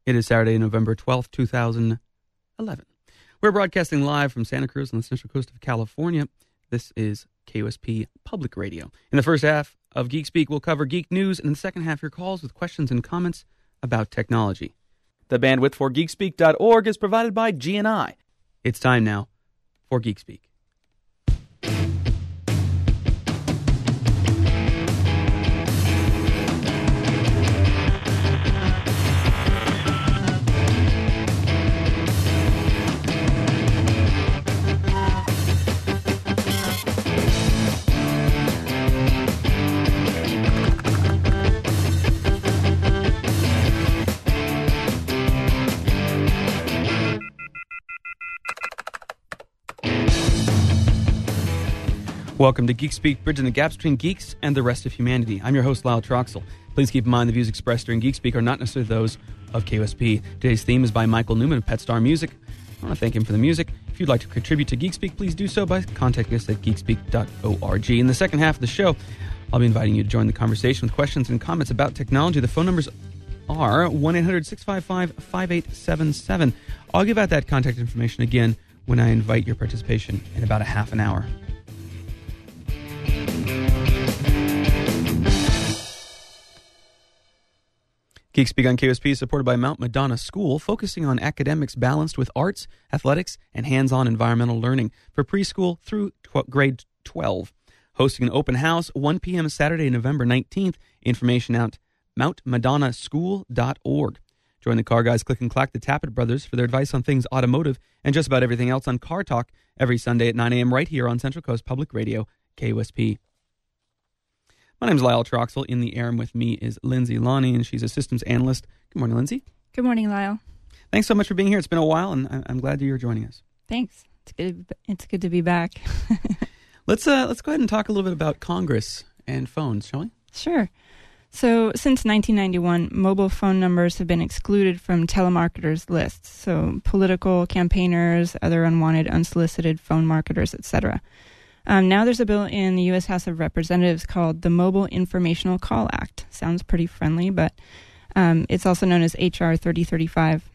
It is Saturday, November 12th, 2011. We're broadcasting live from Santa Cruz on the Central Coast of California. This is KUSP Public Radio. In the first half of Geek Speak, we'll cover geek news, and in the second half, your calls with questions and comments about technology. The bandwidth for geekspeak.org is provided by GNI. It's time now for Geek Speak. Welcome to Geek Speak, bridging the gap between geeks and the rest of humanity. I'm your host, Lyle Troxel. Please keep in mind the views expressed during Geek Speak are not necessarily those of KUSP. Today's theme is by Michael Newman of Pet Star Music. I want to thank him for the music. If you'd like to contribute to Geek Speak, please do so by contacting us at geekspeak.org. In the second half of the show, I'll be inviting you to join the conversation with questions and comments about technology. The phone numbers are 1-800-655-5877. I'll give out that contact information again when I invite your participation in about a half an hour. Geek Speak on KUSP is supported by Mount Madonna School, focusing on academics balanced with arts, athletics, and hands-on environmental learning for preschool through grade 12. Hosting an open house 1 p.m. Saturday, November 19th. Information at mountmadonnaschool.org. Join the car guys Click and Clack, the Tappet brothers, for their advice on things automotive and just about everything else on Car Talk every Sunday at 9 a.m. right here on Central Coast Public Radio, KUSP. My name is Lyle Troxel. In the air with me is Lindsay Lonnie, and she's a systems analyst. Good morning, Lindsay. Good morning, Lyle. Thanks so much for being here. It's been a while, and I'm glad that you're joining us. Thanks. It's good to be back. Let's go ahead and talk a little bit about Congress and phones, shall we? Sure. So since 1991, mobile phone numbers have been excluded from telemarketers' lists. So political campaigners, other unwanted, unsolicited phone marketers, etc. Now there's a bill in the U.S. House of Representatives called the Mobile Informational Call Act. Sounds pretty friendly, but it's also known as H.R. 3035.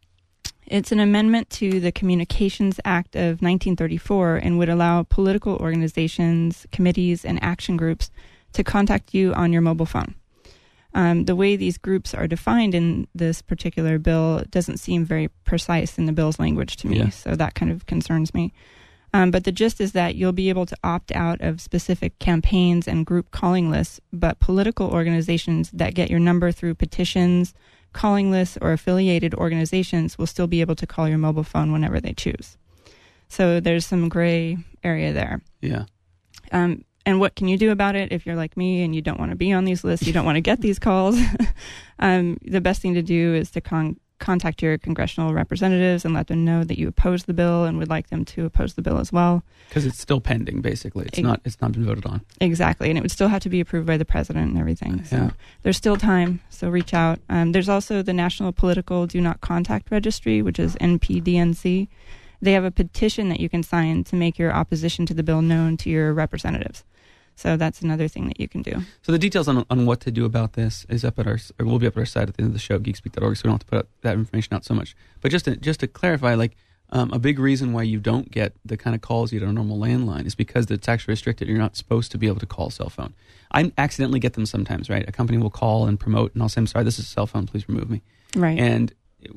It's an amendment to the Communications Act of 1934 and would allow political organizations, committees, and action groups to contact you on your mobile phone. The way these groups are defined in this particular bill doesn't seem very precise in the bill's language to me, so that kind of concerns me. But the gist is that you'll be able to opt out of specific campaigns and group calling lists, but political organizations that get your number through petitions, calling lists, or affiliated organizations will still be able to call your mobile phone whenever they choose. So there's some gray area there. Yeah. And what can you do about it if you're like me and you don't want to be on these lists, you don't want to get these calls? The best thing to do is to contact your congressional representatives and let them know that you oppose the bill and would like them to oppose the bill as well. Because it's still pending, basically. It's not been voted on. Exactly, and it would still have to be approved by the president and everything. So there's still time, so reach out. There's also the National Political Do Not Contact Registry, which is NPDNC. They have a petition that you can sign to make your opposition to the bill known to your representatives. So that's another thing that you can do. So the details on what to do about this is will be up at our site at the end of the show, geekspeak.org, so we don't have to put that information out so much. But just to clarify, a big reason why you don't get the kind of calls you get on a normal landline is because it's actually restricted. You're not supposed to be able to call a cell phone. I accidentally get them sometimes, right? A company will call and promote, and I'll say, I'm sorry, this is a cell phone, please remove me. Right. And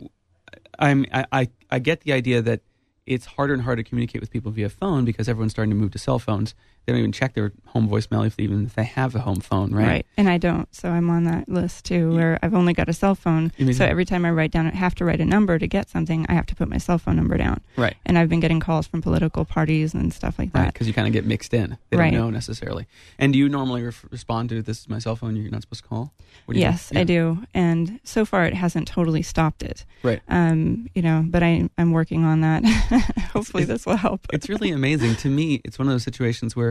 I get the idea that it's harder and harder to communicate with people via phone because everyone's starting to move to cell phones. They don't even check their home voicemail if they have a home phone, right? Right, and I don't, so I'm on that list too, where I've only got a cell phone, so every time I have to write a number to get something, I have to put my cell phone number down. Right. And I've been getting calls from political parties and stuff like that. Right, because you kind of get mixed in. They don't know necessarily. And do you normally respond to, this is my cell phone, you're not supposed to call? Yes, I do, and so far it hasn't totally stopped it. Right. But I'm working on that. Hopefully this will help. It's really amazing. To me, it's one of those situations where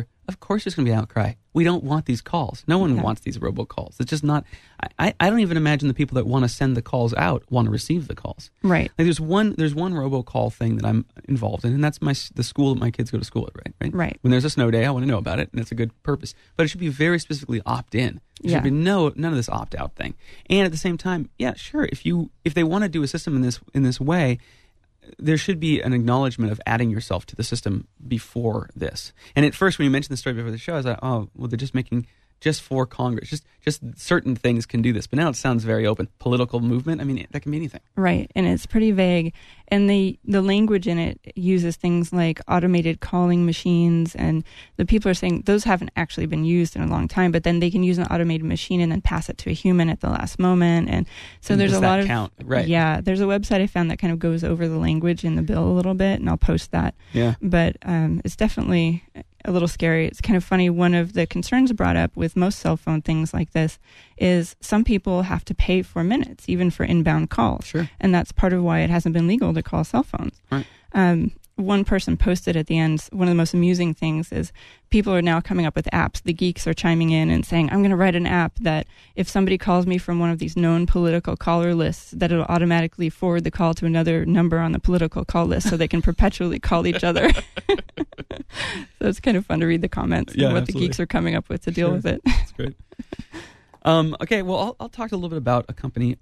together, of course there's going to be an outcry. We don't want these calls. No one wants these robocalls. It's just not. I don't even imagine the people that want to send the calls out want to receive the calls. Right. Like there's one robocall thing that I'm involved in, and that's the school that my kids go to school at. Right. When there's a snow day, I want to know about it, and it's a good purpose. But it should be very specifically opt-in. There should be none of this opt-out thing. And at the same time, yeah, sure. If they want to do a system in this way, there should be an acknowledgement of adding yourself to the system before this. And at first, when you mentioned the story before the show, I was like, oh, well, they're just making just for Congress. Just certain things can do this. But now it sounds very open. Political movement, I mean, that can be anything. Right, and it's pretty vague. And the language in it uses things like automated calling machines, and the people are saying those haven't actually been used in a long time, but then they can use an automated machine and then pass it to a human at the last moment. And so there's a lot of... count? Right. Yeah, there's a website I found that kind of goes over the language in the bill a little bit, and I'll post that. Yeah. But it's definitely a little scary. It's kind of funny. One of the concerns brought up with most cell phone things like this is some people have to pay for minutes, even for inbound calls. Sure. And that's part of why it hasn't been legal to call cell phones. Right. One person posted at the end, one of the most amusing things is people are now coming up with apps. The geeks are chiming in and saying, I'm going to write an app that if somebody calls me from one of these known political caller lists, that it'll automatically forward the call to another number on the political call list so they can perpetually call each other. So it's kind of fun to read the comments and what the geeks are coming up with to deal with it. That's great. Okay, well, I'll talk a little bit about a company.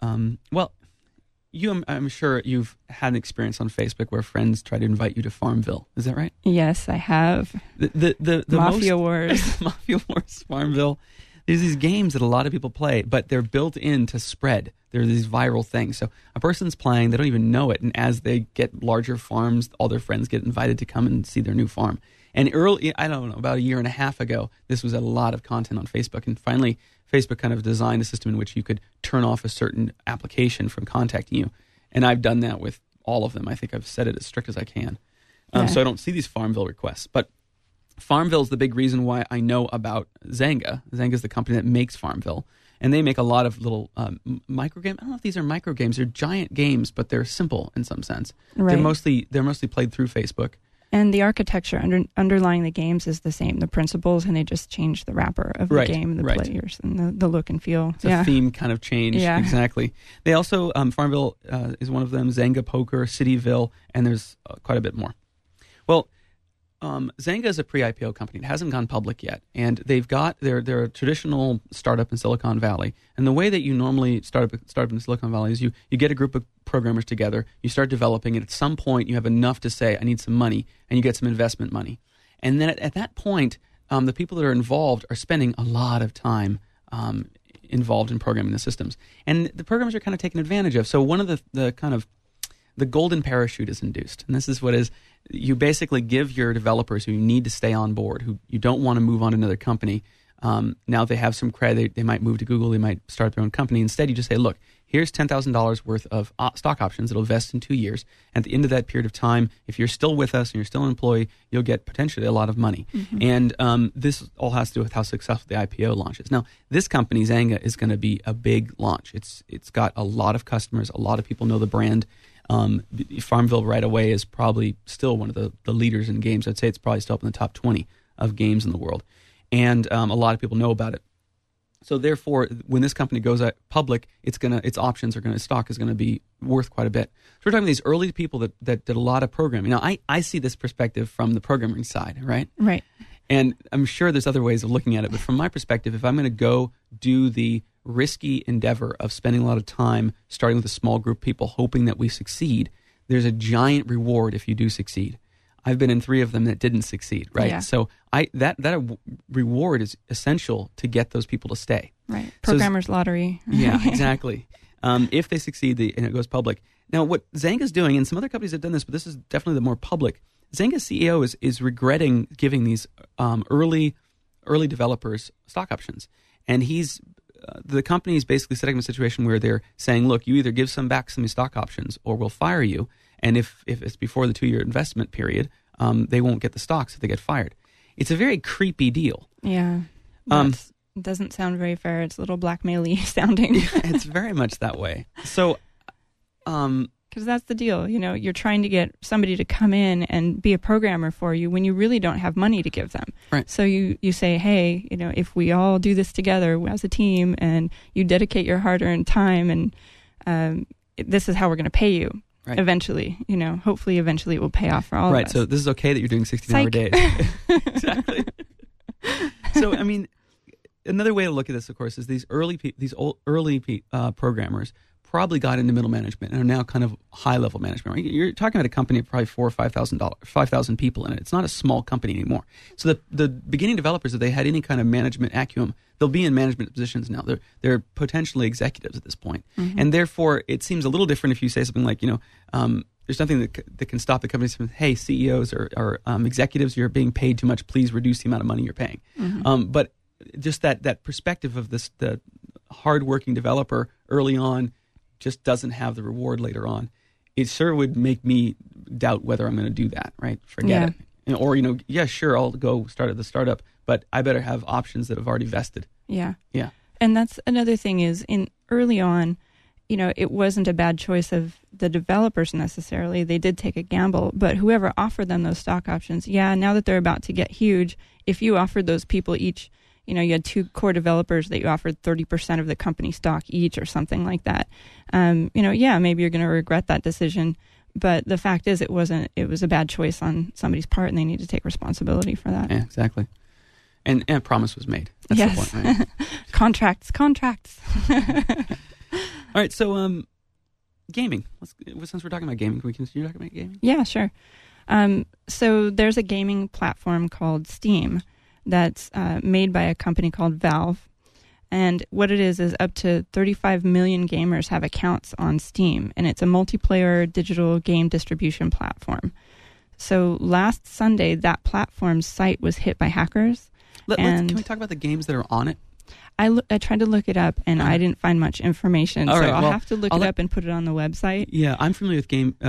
I'm sure you've had an experience on Facebook where friends try to invite you to Farmville. Is that right? Yes, I have. The Mafia Wars. Mafia Wars, Farmville. There's these games that a lot of people play, but they're built in to spread. They're these viral things. So a person's playing, they don't even know it, and as they get larger farms, all their friends get invited to come and see their new farm. And about a year and a half ago, this was a lot of content on Facebook, and finally Facebook kind of designed a system in which you could turn off a certain application from contacting you. And I've done that with all of them. I think I've set it as strict as I can. So I don't see these Farmville requests. But Farmville is the big reason why I know about Zynga. Zynga is the company that makes Farmville. And they make a lot of little micro games. I don't know if these are micro games. They're giant games, but they're simple in some sense. Right. They're mostly played through Facebook. And the architecture underlying the games is the same, the principles, and they just change the wrapper of the game, the players, and the look and feel. It's a theme kind of change. Yeah. Exactly. They also, Farmville is one of them, Zynga Poker, Cityville, and there's quite a bit more. Well, Zynga is a pre-IPO company. It hasn't gone public yet, and they're a traditional startup in Silicon Valley. And the way that you normally start up in Silicon Valley is you get a group of programmers together, you start developing, and at some point you have enough to say, I need some money, and you get some investment money. And then at that point, the people that are involved are spending a lot of time involved in programming the systems. And the programmers are kind of taken advantage of. So one of the golden parachute is induced. And this is what is, you basically give your developers who you need to stay on board, who you don't want to move on to another company. Now they have some credit, they might move to Google, they might start their own company. Instead, you just say, look, here's $10,000 worth of stock options that'll vest in 2 years. At the end of that period of time, if you're still with us and you're still an employee, you'll get potentially a lot of money. Mm-hmm. And this all has to do with how successful the IPO launch is. Now, this company, Zynga, is going to be a big launch. It's got a lot of customers. A lot of people know the brand. Farmville right away is probably still one of the leaders in games. I'd say it's probably still up in the top 20 of games in the world. And a lot of people know about it. So therefore, when this company goes public, its stock is going to be worth quite a bit. So we're talking about these early people that did a lot of programming. Now, I see this perspective from the programming side, right? Right. And I'm sure there's other ways of looking at it, but from my perspective, if I'm going to go do the risky endeavor of spending a lot of time starting with a small group of people, hoping that we succeed, there's a giant reward if you do succeed. I've been in 3 of them that didn't succeed, right? Yeah. So that reward is essential to get those people to stay. Right. Programmer's lottery. Yeah, exactly. If they succeed and it goes public. Now, what Zynga's doing, and some other companies have done this, but this is definitely the more public, Zynga's CEO is regretting giving these early developers stock options. And the company is basically setting up a situation where they're saying, look, you either give some stock options or we'll fire you. And if it's before the 2-year investment period, they won't get the stocks if they get fired. It's a very creepy deal. Yeah. It doesn't sound very fair. It's a little blackmail-y sounding. It's very much that way. So Because that's the deal. You're trying to get somebody to come in and be a programmer for you when you really don't have money to give them. Right. So you say, hey, if we all do this together as a team and you dedicate your hard-earned time and this is how we're going to pay you. Right. Eventually, hopefully eventually it will pay off for all of us. Right. So this is okay that you're doing 16-hour days. Exactly. So, I mean, another way to look at this, of course, is these early programmers probably got into middle management and are now kind of high-level management. Right? You're talking about a company of probably $4,000 or $5,000 people in it. It's not a small company anymore. So the beginning developers, if they had any kind of management acumen, they'll be in management positions now. They're potentially executives at this point. Mm-hmm. And therefore, it seems a little different if you say something like, there's nothing that can stop the companies from, hey, CEOs or executives, you're being paid too much. Please reduce the amount of money you're paying. Mm-hmm. But just that perspective of the hardworking developer early on just doesn't have the reward later on. It sure would make me doubt whether I'm going to do that, right? Forget it. Or, yeah, sure, I'll go start at the startup, but I better have options that have already vested. Yeah. Yeah. And that's another thing is early on, it wasn't a bad choice of the developers necessarily. They did take a gamble, but whoever offered them those stock options, now that they're about to get huge, if you offered those people each, you had 2 core developers that you offered 30% of the company stock each or something like that. Maybe you're going to regret that decision. But the fact is it was a bad choice on somebody's part and they need to take responsibility for that. Yeah, exactly. And a promise was made. That's yes. the point, right? Contracts. All right, so gaming. Since we're talking about gaming, can we continue talking about gaming? Yeah, sure. So there's a gaming platform called Steam that's made by a company called Valve. And what it is up to 35 million gamers have accounts on Steam. And it's a multiplayer digital game distribution platform. So last Sunday, that platform's site was hit by hackers. Can we talk about the games that are on it? I tried to look it up, and I didn't find much information. I'll have to look it up and put it on the website. Yeah, I'm familiar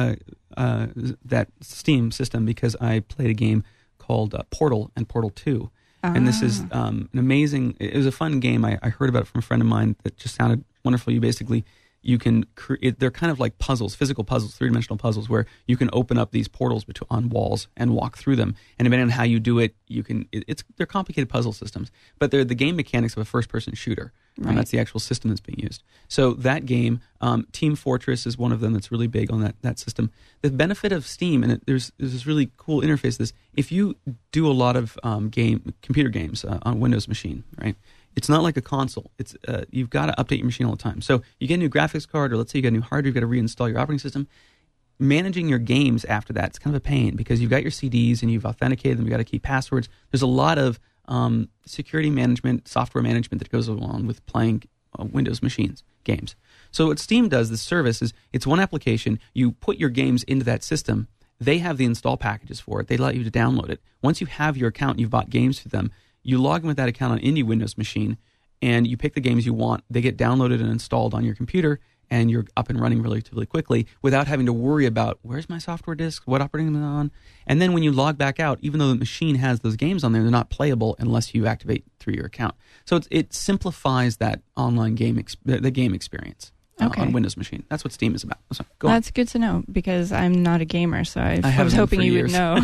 with that Steam system because I played a game called Portal and Portal 2. And this is an amazing, it was a fun game. I heard about it from a friend of mine that just sounded wonderful. You can create, they're kind of like puzzles, physical puzzles, 3-dimensional puzzles, where you can open up these portals on walls and walk through them. And depending on how you do it, they're complicated puzzle systems, but they're the game mechanics of a first-person shooter. Right. And that's the actual system that's being used. So that game, Team Fortress is one of them that's really big on that system. The benefit of Steam, and there's this really cool interface, if you do a lot of computer games on a Windows machine, right? It's not like a console. It's you've got to update your machine all the time. So you get a new graphics card, or let's say you get a new hardware, you've got to reinstall your operating system. Managing your games after that, it's kind of a pain because you've got your CDs and you've authenticated them. You've got to keep passwords. There's a lot of security management, software management that goes along with playing Windows machines, games. So what Steam does, this service, is it's one application. You put your games into that system. They have the install packages for it. They allow you to download it. Once you have your account and you've bought games for them, you log in with that account on any Windows machine, and you pick the games you want. They get downloaded and installed on your computer, and you're up and running relatively quickly without having to worry about, where's my software disk, what operating system am I on? And then when you log back out, even though the machine has those games on there, they're not playable unless you activate through your account. So it simplifies that online game the game experience on Windows machine. That's what Steam is about. So, That's good to know because I'm not a gamer, so I was hoping you would know.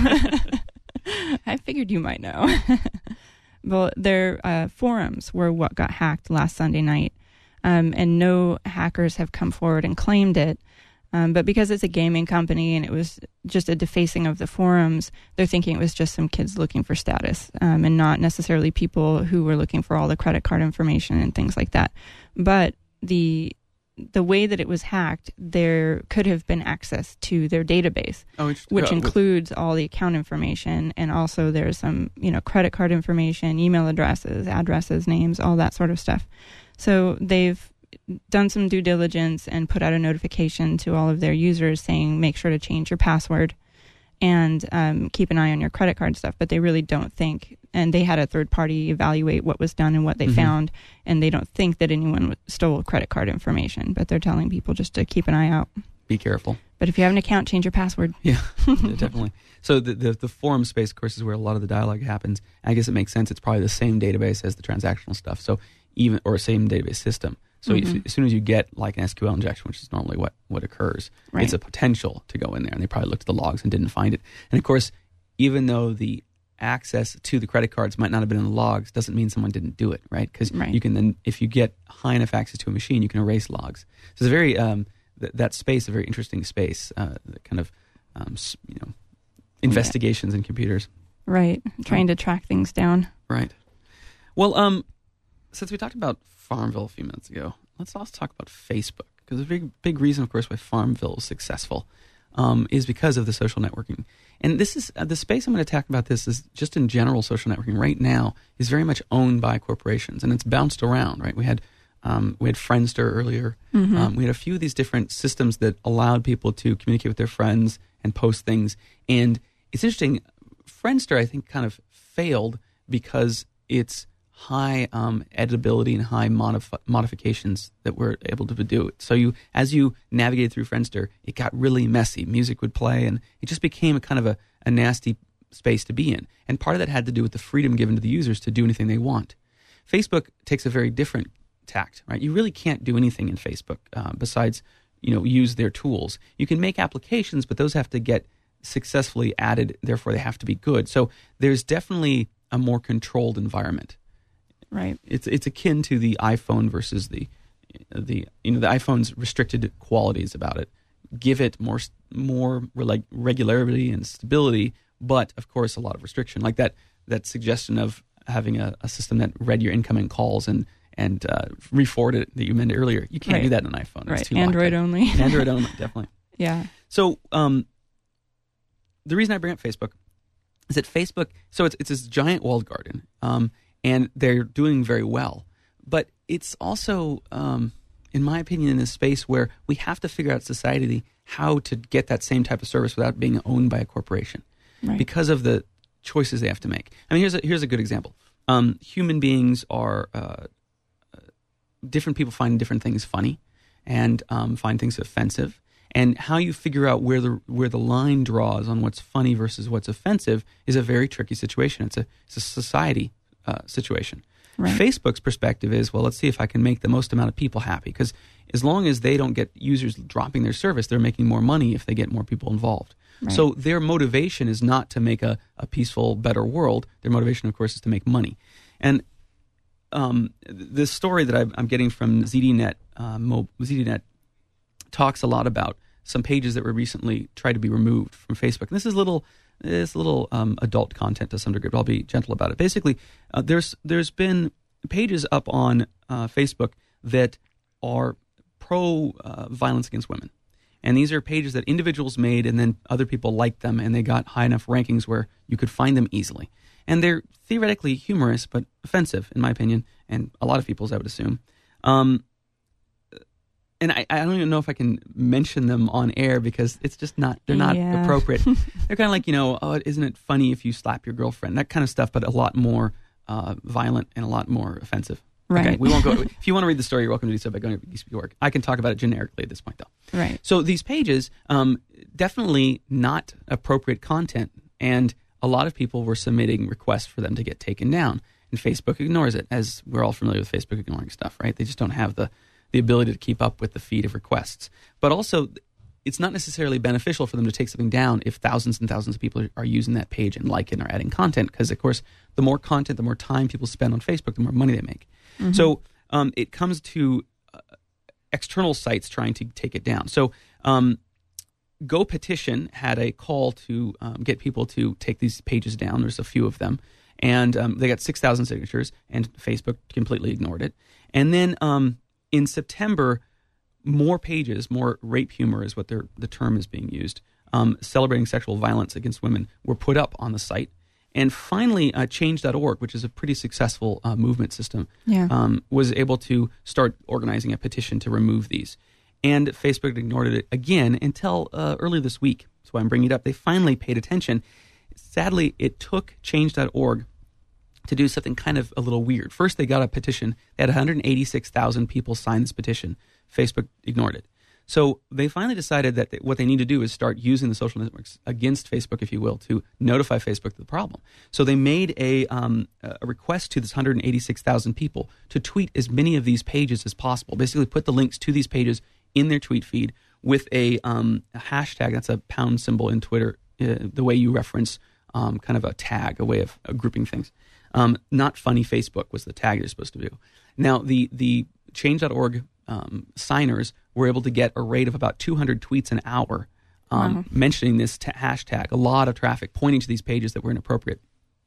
I figured you might know. Well, their forums were what got hacked last Sunday night, and no hackers have come forward and claimed it. But because it's a gaming company and it was just a defacing of the forums, they're thinking it was just some kids looking for status, and not necessarily people who were looking for all the credit card information and things like that. But the way that it was hacked, there could have been access to their database, which includes all the account information, and also there's some, credit card information, email addresses, names, all that sort of stuff. So they've done some due diligence and put out a notification to all of their users saying, make sure to change your password and keep an eye on your credit card stuff. But they really don't think, and they had a third party evaluate what was done and what they found, and they don't think that anyone stole credit card information, but they're telling people just to keep an eye out. Be careful. But if you have an account, change your password. Yeah, definitely. So the forum space, of course, is where a lot of the dialogue happens. I guess it makes sense. It's probably the same database as the transactional stuff, or same database system. So as soon as you get like an SQL injection, which is normally what occurs, it's a potential to go in there. And they probably looked at the logs and didn't find it. And of course, even though the access to the credit cards might not have been in the logs, doesn't mean someone didn't do it, right? Because you can then, if you get high enough access to a machine, you can erase logs. So it's a very that space, a very interesting space, that kind of investigations in computers. Right, trying to track things down. Right. Well, since we talked about Farmville a few minutes ago, let's also talk about Facebook, because a big reason, of course, why Farmville is successful is because of the social networking. And this is the space I'm going to talk about. This is just in general social networking right now is very much owned by corporations, and it's bounced around. Right, we had Friendster earlier. We had a few of these different systems that allowed people to communicate with their friends and post things. And it's interesting. Friendster, I think, kind of failed because it's high editability and high modifications that we're able to do. So as you navigated through Friendster, it got really messy. Music would play, and it just became a kind of a nasty space to be in. And part of that had to do with the freedom given to the users to do anything they want. Facebook takes a very different tact, right? You really can't do anything in Facebook besides, use their tools. You can make applications, but those have to get successfully added. Therefore, they have to be good. So there's definitely a more controlled environment. Right. It's akin to the iPhone versus the iPhone's restricted qualities about it. Give it more regularity and stability, but of course a lot of restriction. Like that suggestion of having a system that read your incoming calls and re-forwarded it that you mentioned earlier. You can't do that on an iPhone. Right. Android only. Android only, definitely. Yeah. So the reason I bring up Facebook is that Facebook, so it's this giant walled garden, and they're doing very well. But it's also, in my opinion, in a space where we have to figure out society how to get that same type of service without being owned by a corporation, because of the choices they have to make. I mean, here's a good example. Human beings are different people find different things funny, and find things offensive. And how you figure out where the line draws on what's funny versus what's offensive is a very tricky situation. It's a society situation. Right. Facebook's perspective is, well, let's see if I can make the most amount of people happy, because as long as they don't get users dropping their service, they're making more money if they get more people involved. Right. So their motivation is not to make a peaceful, better world. Their motivation, of course, is to make money. And the story that I'm getting from ZDNet, ZDNet talks a lot about some pages that were recently tried to be removed from Facebook. And this is little adult content to some degree, but I'll be gentle about it. Basically, there's been pages up on Facebook that are pro violence against women. And these are pages that individuals made, and then other people liked them, and they got high enough rankings where you could find them easily. And they're theoretically humorous, but offensive, in my opinion, and a lot of people's, I would assume. And I don't even know if I can mention them on air because it's just they're not appropriate. They're kind of like, isn't it funny if you slap your girlfriend? That kind of stuff, but a lot more violent and a lot more offensive. Right. Okay, we won't go. If you want to read the story, you're welcome to do so by going to Geek Speak Org. I can talk about it generically at this point, though. Right. So these pages, definitely not appropriate content, and a lot of people were submitting requests for them to get taken down, and Facebook ignores it, as we're all familiar with Facebook ignoring stuff, right? They just don't have the ability to keep up with the feed of requests. But also, it's not necessarily beneficial for them to take something down if thousands and thousands of people are using that page and liking or adding content, because, of course, the more content, the more time people spend on Facebook, the more money they make. Mm-hmm. So it comes to external sites trying to take it down. So Go Petition had a call to get people to take these pages down. There's a few of them. And they got 6,000 signatures, and Facebook completely ignored it. And then in September, more pages, more rape humor is what the term is being used, celebrating sexual violence against women, were put up on the site. And finally, Change.org, which is a pretty successful movement system, was able to start organizing a petition to remove these. And Facebook ignored it again until early this week. That's why I'm bringing it up. They finally paid attention. Sadly, it took Change.org to do something kind of a little weird. First, they got a petition. They had 186,000 people sign this petition. Facebook ignored it. So they finally decided that what they need to do is start using the social networks against Facebook, if you will, to notify Facebook of the problem. So they made a request to this 186,000 people to tweet as many of these pages as possible. Basically put the links to these pages in their tweet feed with a hashtag, that's a pound symbol in Twitter, the way you reference kind of a tag, a way of grouping things. Not funny Facebook was the tag you're supposed to do. Now, the Change.org signers were able to get a rate of about 200 tweets an hour mentioning this hashtag, a lot of traffic pointing to these pages that were inappropriate.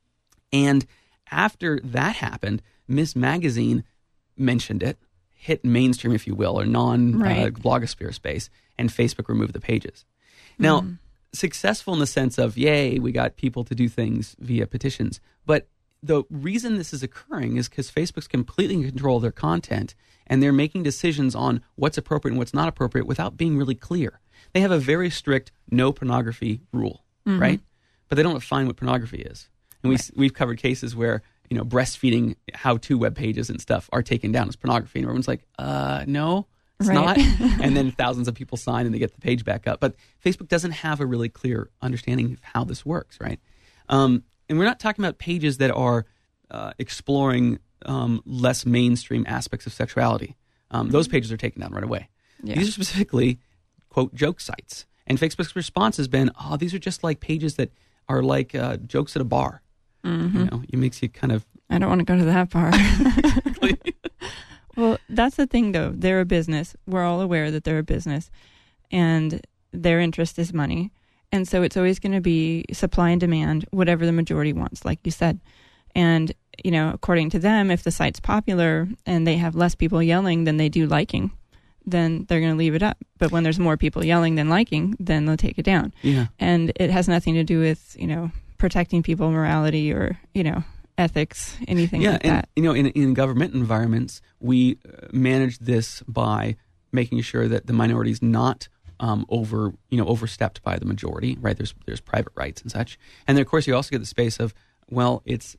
And after that happened, Ms. Magazine mentioned it, hit mainstream, if you will, or non-blogosphere space, and Facebook removed the pages. Now, successful in the sense of, yay, we got people to do things via petitions. But the reason this is occurring is because Facebook's completely in control of their content, and they're making decisions on what's appropriate and what's not appropriate without being really clear. They have a very strict no pornography rule, right? But they don't define what pornography is. And we've covered cases where, breastfeeding how-to web pages and stuff are taken down as pornography, and everyone's like, no, it's not. And then thousands of people sign and they get the page back up. But Facebook doesn't have a really clear understanding of how this works, right? And we're not talking about pages that are exploring less mainstream aspects of sexuality. Those pages are taken down right away. Yeah. These are specifically, quote, joke sites. And Facebook's response has been, these are just like pages that are like jokes at a bar. It makes you kind of... I don't want to go to that bar. Exactly. Well, that's the thing, though. They're a business. We're all aware that they're a business. And their interest is money. And so it's always going to be supply and demand, whatever the majority wants, like you said. And, according to them, if the site's popular and they have less people yelling than they do liking, then they're going to leave it up. But when there's more people yelling than liking, then they'll take it down. Yeah. And it has nothing to do with, protecting people, morality, or, ethics, anything like that. In government environments, we manage this by making sure that the minority is not overstepped by the majority, right? There's private rights and such. And then, of course, you also get the space of, well, it's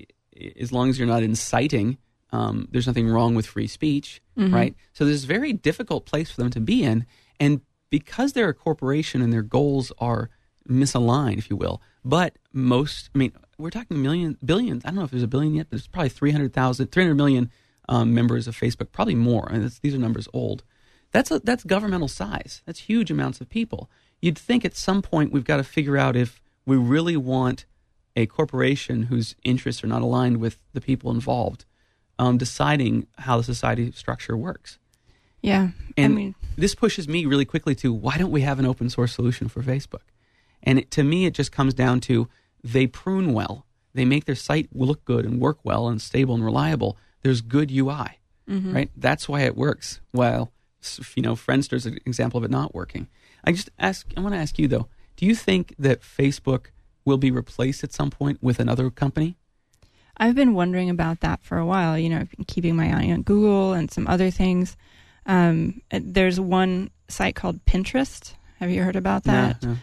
as long as you're not inciting, there's nothing wrong with free speech, right? So there's a very difficult place for them to be in. And because they're a corporation and their goals are misaligned, if you will, but we're talking billions. I don't know if there's a billion yet, but there's probably 300 million members of Facebook, probably more. These are numbers old. That's governmental size. That's huge amounts of people. You'd think at some point we've got to figure out if we really want a corporation whose interests are not aligned with the people involved deciding how the society structure works. Yeah. And this pushes me really quickly to, why don't we have an open source solution for Facebook? And to me, it just comes down to, they prune well. They make their site look good and work well and stable and reliable. There's good UI, right? That's why it works. Well, Friendster's an example of it not working. I want to ask you, though, do you think that Facebook will be replaced at some point with another company? I've been wondering about that for a while. I've been keeping my eye on Google and some other things. There's one site called Pinterest. Have you heard about that? No.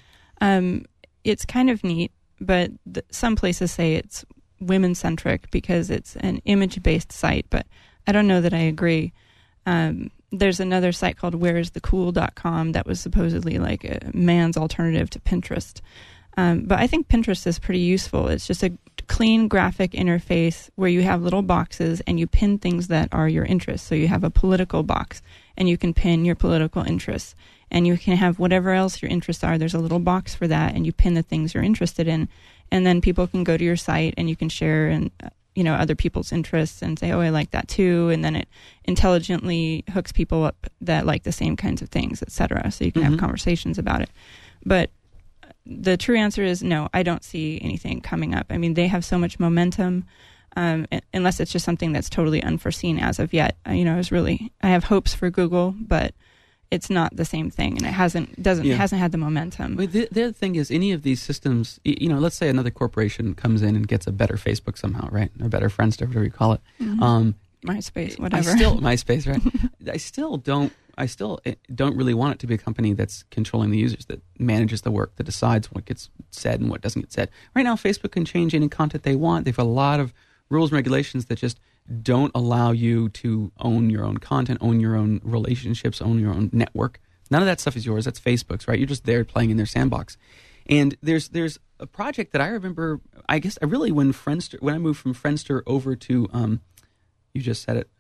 It's kind of neat, but some places say it's women-centric because it's an image-based site, but I don't know that I agree. There's another site called whereisthecool.com that was supposedly like a man's alternative to Pinterest. But I think Pinterest is pretty useful. It's just a clean graphic interface where you have little boxes and you pin things that are your interests. So you have a political box and you can pin your political interests. And you can have whatever else your interests are. There's a little box for that, and you pin the things you're interested in. And then people can go to your site and you can share and other people's interests and say, oh, I like that too. And then it intelligently hooks people up that like the same kinds of things, et cetera. So you can have conversations about it. But the true answer is no, I don't see anything coming up. They have so much momentum, unless it's just something that's totally unforeseen as of yet. I have hopes for Google, but it's not the same thing, and it hasn't had the momentum. The other thing is, any of these systems, let's say another corporation comes in and gets a better Facebook somehow, right, or better Friendster, whatever you call it. MySpace, whatever. MySpace, right? I still don't really want it to be a company that's controlling the users, that manages the work, that decides what gets said and what doesn't get said. Right now, Facebook can change any content they want. They've got a lot of rules and regulations that just don't allow you to own your own content, own your own relationships, own your own network. None of that stuff is yours. That's Facebook's, right? You're just there playing in their sandbox. And there's a project that I remember, I guess, when I moved from Friendster over to, you just said it.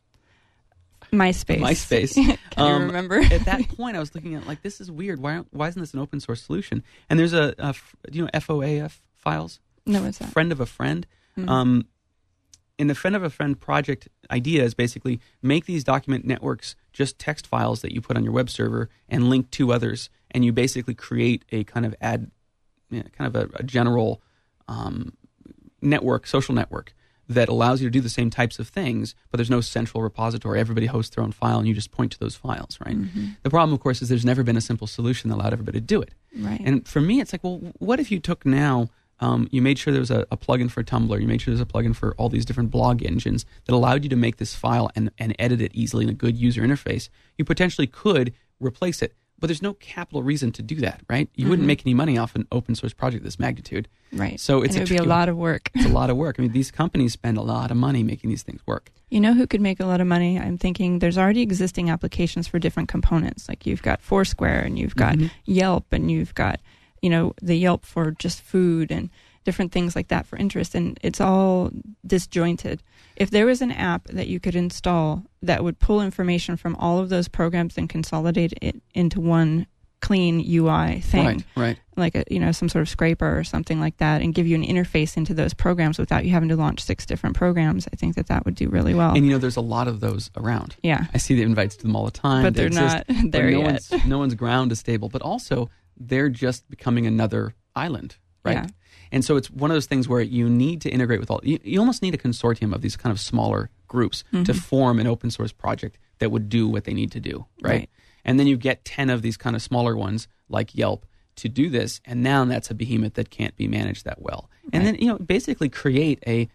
MySpace. Can you remember? At that point, I was looking at, like, this is weird. Why isn't this an open source solution? And there's do you know FOAF files? No, what's that? Friend of a friend. Mm-hmm. In the Friend of a Friend project idea is basically make these document networks just text files that you put on your web server and link to others, and you basically create a kind of a general network, social network, that allows you to do the same types of things, but there's no central repository. Everybody hosts their own file, and you just point to those files, right? Mm-hmm. The problem, of course, is there's never been a simple solution that allowed everybody to do it. Right. And for me, it's like, well, what if you took now, you made sure there was a plugin for Tumblr, you made sure there's a plugin for all these different blog engines that allowed you to make this file and edit it easily in a good user interface. You potentially could replace it, but there's no capital reason to do that, right? You wouldn't make any money off an open source project of this magnitude. Right. So it would be a lot of work. It's a lot of work. I mean, these companies spend a lot of money making these things work. You know who could make a lot of money? I'm thinking there's already existing applications for different components. Like you've got Foursquare and you've got Yelp and you've got, the Yelp for just food and different things like that for interest. And it's all disjointed. If there was an app that you could install that would pull information from all of those programs and consolidate it into one clean UI thing, right, like some sort of scraper or something like that, and give you an interface into those programs without you having to launch 6 different programs, I think that would do really well. And there's a lot of those around. Yeah, I see the invites to them all the time, but they're not there yet. No one's ground is stable, but also they're just becoming another island, right? Yeah. And so it's one of those things where you need to integrate with you almost need a consortium of these kind of smaller groups to form an open source project that would do what they need to do, right? And then you get 10 of these kind of smaller ones like Yelp to do this, and now that's a behemoth that can't be managed that well. And then basically create a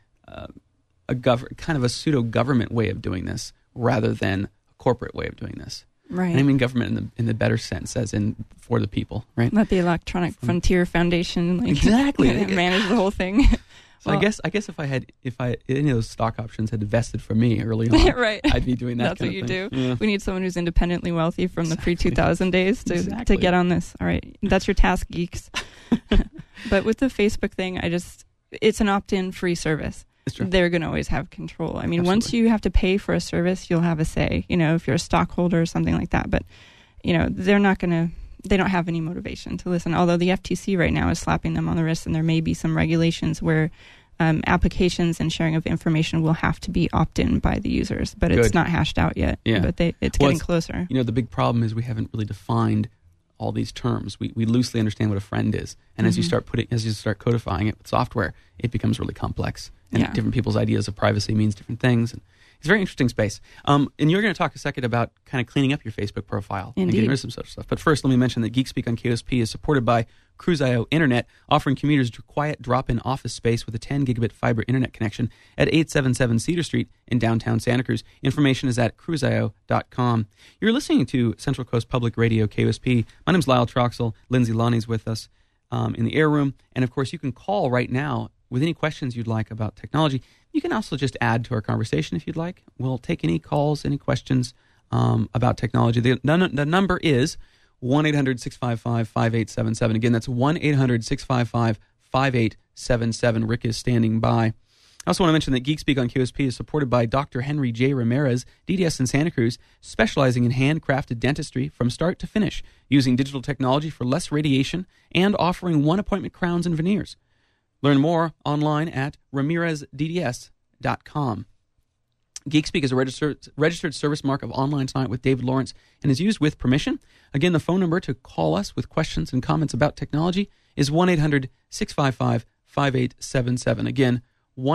kind of a pseudo government way of doing this rather than a corporate way of doing this. Right. And I mean government in the better sense, as in for the people, right? Let the Electronic Frontier Foundation exactly manage the whole thing. So well, I guess if any of those stock options had vested for me early on, right. I'd be doing that. That's kind what of you thing. do. Yeah. We need someone who's independently wealthy from the pre-2000 days to get on this. All right, that's your task, geeks. But with the Facebook thing, it's an opt-in free service. They're going to always have control. I mean, Absolutely. Once you have to pay for a service, you'll have a say. If you're a stockholder or something like that. But they're not going to. They don't have any motivation to listen. Although the FTC right now is slapping them on the wrist, and there may be some regulations where applications and sharing of information will have to be opt-in by the users, but it's not hashed out yet. Yeah. But it's getting closer. The big problem is we haven't really defined all these terms. We loosely understand what a friend is, and as you start codifying it with software, it becomes really complex. And different people's ideas of privacy means different things. And it's a very interesting space. And you're going to talk a second about kind of cleaning up your Facebook profile and getting rid of some such stuff. But first, let me mention that Geek Speak on KOSP is supported by Cruise.io Internet, offering commuters quiet drop-in office space with a 10 gigabit fiber internet connection at 877 Cedar Street in downtown Santa Cruz. Information is at cruiseio.com. You're listening to Central Coast Public Radio, KOSP. My name's Lyle Troxel. Lindsay Lonnie's with us in the air room. And, of course, you can call right now with any questions you'd like about technology. You can also just add to our conversation if you'd like. We'll take any calls, any questions about technology. The number is 1-800-655-5877. Again, that's 1-800-655-5877. Rick is standing by. I also want to mention that Geek Speak on KOSP is supported by Dr. Henry J. Ramirez, DDS in Santa Cruz, specializing in handcrafted dentistry from start to finish, using digital technology for less radiation and offering one-appointment crowns and veneers. Learn more online at RamirezDDS.com. GeekSpeak is a registered service mark of Online Science with David Lawrence and is used with permission. Again, the phone number to call us with questions and comments about technology is 1-800-655-5877. Again,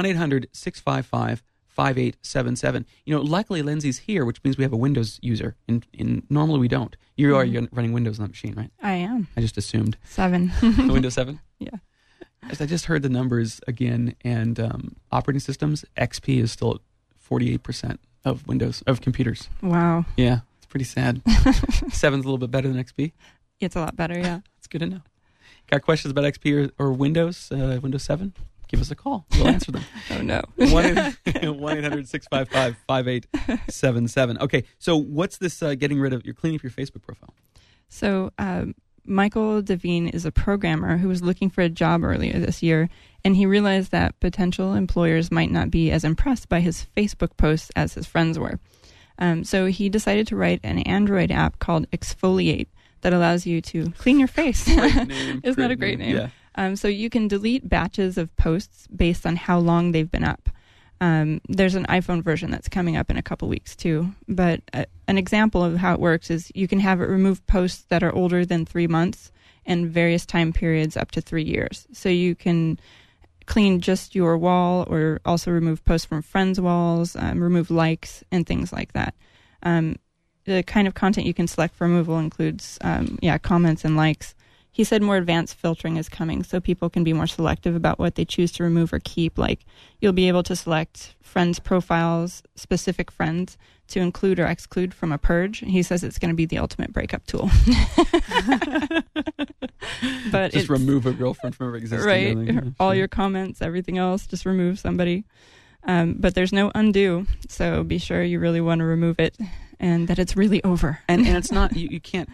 1-800-655-5877. Luckily Lindsay's here, which means we have a Windows user. Normally we don't. You are running Windows on that machine, right? I am. I just assumed. 7. Windows 7? Yeah. As I just heard the numbers again, and operating systems, XP is still at 48% of Windows, of computers. Wow. Yeah, it's pretty sad. 7's a little bit better than XP. It's a lot better, yeah. It's good to know. Got questions about XP or Windows, Windows 7? Give us a call. We'll answer them. Oh, no. 1-800-655-5877. Okay, so what's this getting rid of? You're cleaning up your Facebook profile. So Michael Devine is a programmer who was looking for a job earlier this year, and he realized that potential employers might not be as impressed by his Facebook posts as his friends were. So he decided to write an Android app called Exfoliate that allows you to clean your face. Isn't that a great name? Yeah. So you can delete batches of posts based on how long they've been up. There's an iPhone version that's coming up in a couple weeks too. But an example of how it works is you can have it remove posts that are older than 3 months and various time periods up to 3 years. So you can clean just your wall, or also remove posts from friends' walls, remove likes and things like that. The kind of content you can select for removal includes, comments and likes. He said more advanced filtering is coming, so people can be more selective about what they choose to remove or keep. Like, you'll be able to select friends' profiles, specific friends, to include or exclude from a purge. He says it's going to be the ultimate breakup tool. But just remove a girlfriend from her existing. Right. All your comments, everything else, just remove somebody. But there's no undo, so be sure you really want to remove it and that it's really over. And it's not, you can't,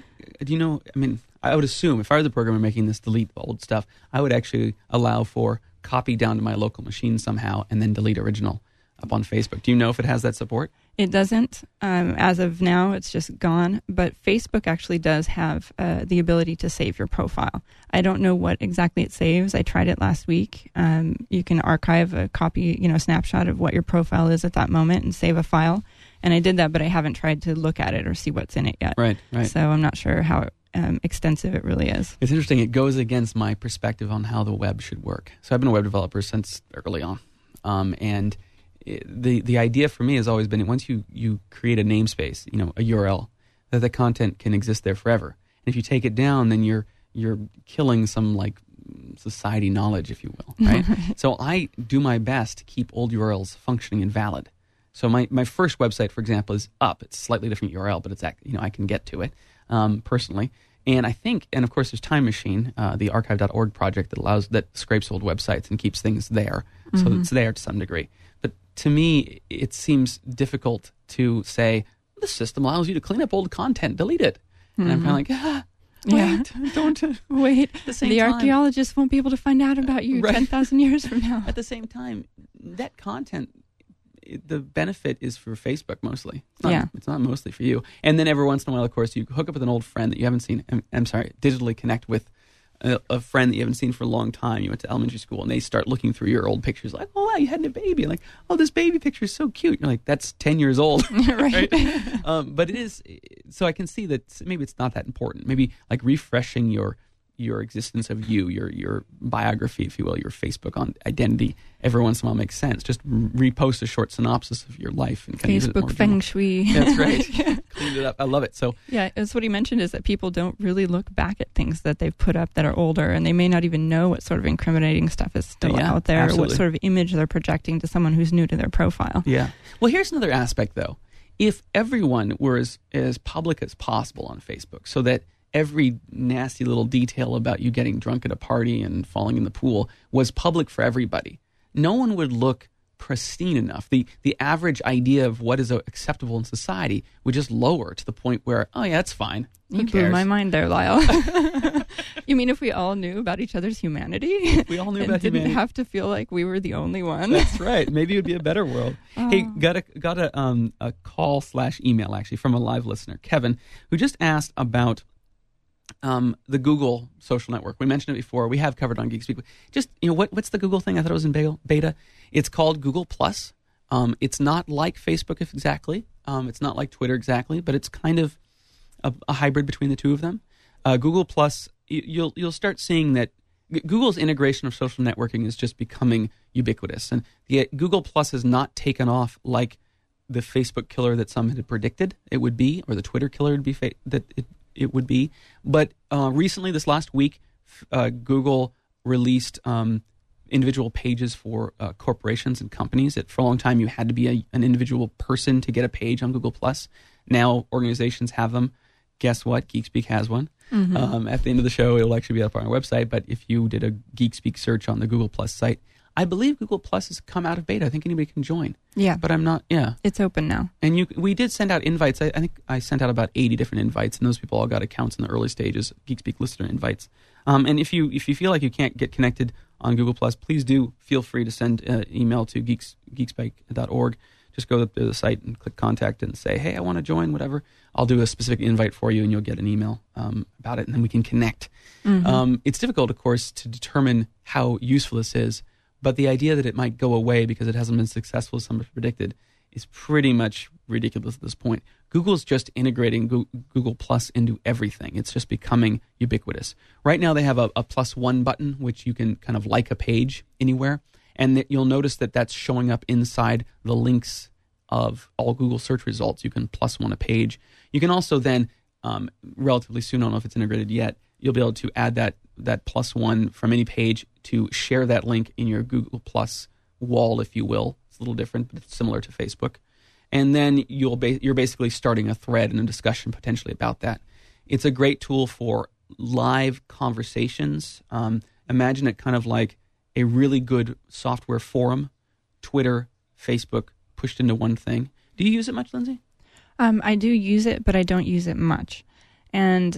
I would assume if I were the programmer making this delete old stuff, I would actually allow for copy down to my local machine somehow and then delete original up on Facebook. Do you know if it has that support? It doesn't. As of now, it's just gone. But Facebook actually does have the ability to save your profile. I don't know what exactly it saves. I tried it last week. You can archive a copy, snapshot of what your profile is at that moment and save a file. And I did that, but I haven't tried to look at it or see what's in it yet. Right. So I'm not sure how extensive it really is. It's interesting. It goes against my perspective on how the web should work. So I've been a web developer since early on. And the idea for me has always been, once you create a namespace, a URL, that the content can exist there forever. And if you take it down, then you're killing some society knowledge, if you will, right? So I do my best to keep old URLs functioning and valid. So my first website, for example, is up. It's a slightly different URL, but it's I can get to it personally. And I think, and of course, there's Time Machine, the archive.org project that scrapes old websites and keeps things there. So it's there to some degree. But to me, it seems difficult to say, the system allows you to clean up old content, delete it. And I'm kind of like, don't wait. At the same the time, archaeologists won't be able to find out about you 10,000 years from now. At the same time, that content, the benefit is for Facebook mostly. It's not mostly for you. And then every once in a while, of course, you hook up with an old friend that you haven't seen. Digitally connect with a friend that you haven't seen for a long time. You went to elementary school, and they start looking through your old pictures, like, oh wow, you had a baby. Like, oh, this baby picture is so cute. You're like, that's 10 years old, right? But it is. So I can see that maybe it's not that important. Maybe like refreshing your existence of your biography, if you will, your Facebook on identity, every once in a while makes sense. Just repost a short synopsis of your life and kind of Facebook feng shui. That's right. Cleaned it up. I love it. So that's what he mentioned, is that people don't really look back at things that they've put up that are older, and they may not even know what sort of incriminating stuff is still out there, absolutely. Or what sort of image they're projecting to someone who's new to their profile. Yeah. Well, here's another aspect, though. If everyone were as public as possible on Facebook, so that every nasty little detail about you getting drunk at a party and falling in the pool was public for everybody, no one would look pristine enough. The average idea of what is acceptable in society would just lower to the point where, oh yeah, that's fine. You blew my mind there, Lyle. You mean if we all knew about each other's humanity? If we all knew about humanity. Didn't have to feel like we were the only one. That's right. Maybe it would be a better world. Hey, got a call/email actually from a live listener, Kevin, who just asked about the Google social network. We mentioned it before. We have covered on Geek Speak. Just, what's the Google thing? I thought it was in beta. It's called Google Plus. It's not like Facebook exactly. It's not like Twitter exactly, but it's kind of a hybrid between the two of them. Google Plus, you'll start seeing that Google's integration of social networking is just becoming ubiquitous, and the Google Plus has not taken off like the Facebook killer that some had predicted it would be, or the Twitter killer would be it would be. But recently, this last week, Google released individual pages for corporations and companies. For a long time, you had to be an individual person to get a page on Google+. Now, organizations have them. Guess what? GeekSpeak has one. Mm-hmm. At the end of the show, it'll actually be up on our website. But if you did a GeekSpeak search on the Google Plus site, I believe Google Plus has come out of beta. I think anybody can join. Yeah. But I'm not, yeah. It's open now. And we did send out invites. I think I sent out about 80 different invites, and those people all got accounts in the early stages, GeekSpeak listener invites. And if you feel like you can't get connected on Google Plus, please do feel free to send an email to geekspike.org. Just go to the site and click contact and say, hey, I want to join, whatever. I'll do a specific invite for you, and you'll get an email about it, and then we can connect. Mm-hmm. It's difficult, of course, to determine how useful this is, but the idea that it might go away because it hasn't been successful as some have predicted is pretty much ridiculous at this point. Google's just integrating Google Plus into everything. It's just becoming ubiquitous. Right now they have a +1 button, which you can kind of like a page anywhere. And you'll notice that that's showing up inside the links of all Google search results. You can +1 a page. You can also then, relatively soon, I don't know if it's integrated yet, you'll be able to add that +1 from any page to share that link in your Google Plus wall, if you will. It's a little different, but it's similar to Facebook. And then you're basically starting a thread and a discussion potentially about that. It's a great tool for live conversations. Imagine it kind of like a really good software forum, Twitter, Facebook, pushed into one thing. Do you use it much, Lindsay? I do use it, but I don't use it much. And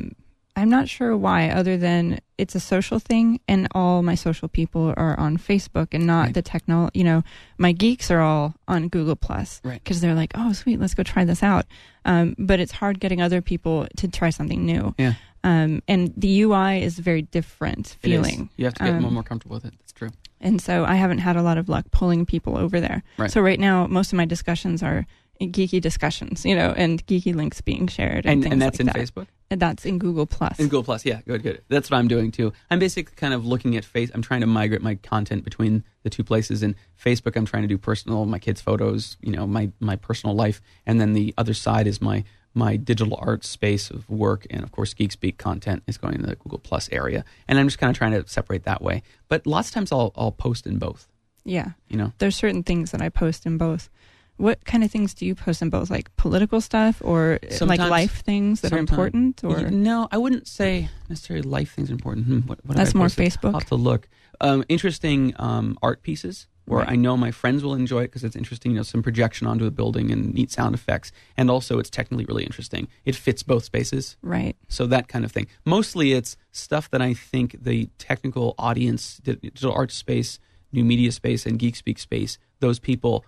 I'm not sure why, other than it's a social thing, and all my social people are on Facebook and not right. the technology. My geeks are all on Google Plus because they're like, oh, sweet, let's go try this out. But it's hard getting other people to try something new. Yeah. And the UI is very different feeling. You have to get more comfortable with it. That's true. And so I haven't had a lot of luck pulling people over there. Right. So right now, most of my discussions are geeky discussions, and geeky links being shared. And that's like in that. Facebook? And that's in Google Plus. In Google Plus, yeah, good. That's what I'm doing too. I'm basically kind of looking at I'm trying to migrate my content between the two places. In Facebook, I'm trying to do personal, my kids' photos, my personal life. And then the other side is my digital art space of work, and of course GeekSpeak content is going in the Google Plus area, and I'm just kind of trying to separate that way. But lots of times I'll post in both. Yeah, there's certain things that I post in both. What kind of things do you post in both? Like political stuff, or sometimes, like life things that are important? Or no, I wouldn't say necessarily life things are important. What that's more Facebook. I'll have to look. Interesting art pieces. Where I know my friends will enjoy it because it's interesting, some projection onto a building and neat sound effects. And also it's technically really interesting. It fits both spaces. Right. So that kind of thing. Mostly it's stuff that I think the technical audience, digital art space, new media space, and GeekSpeak space, those people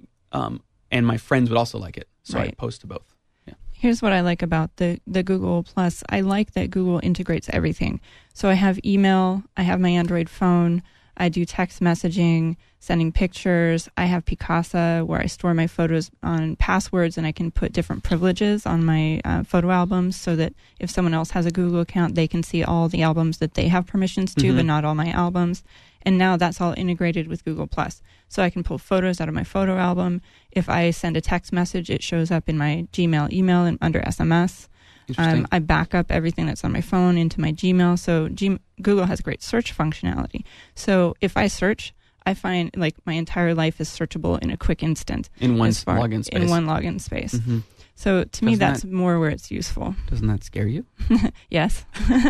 and my friends would also like it. So I post to both. Yeah. Here's what I like about the Google Plus. I like that Google integrates everything. So I have email, I have my Android phone, I do text messaging, sending pictures. I have Picasa where I store my photos on passwords, and I can put different privileges on my photo albums so that if someone else has a Google account, they can see all the albums that they have permissions to, but not all my albums. And now that's all integrated with Google Plus. So I can pull photos out of my photo album. If I send a text message, it shows up in my Gmail email and under SMS. I back up everything that's on my phone into my Gmail. So Google has great search functionality. So if I search, I find like my entire life is searchable in a quick instant. In one login space. In one login space. Mm-hmm. So to me, that's more where it's useful. Doesn't that scare you? Yes.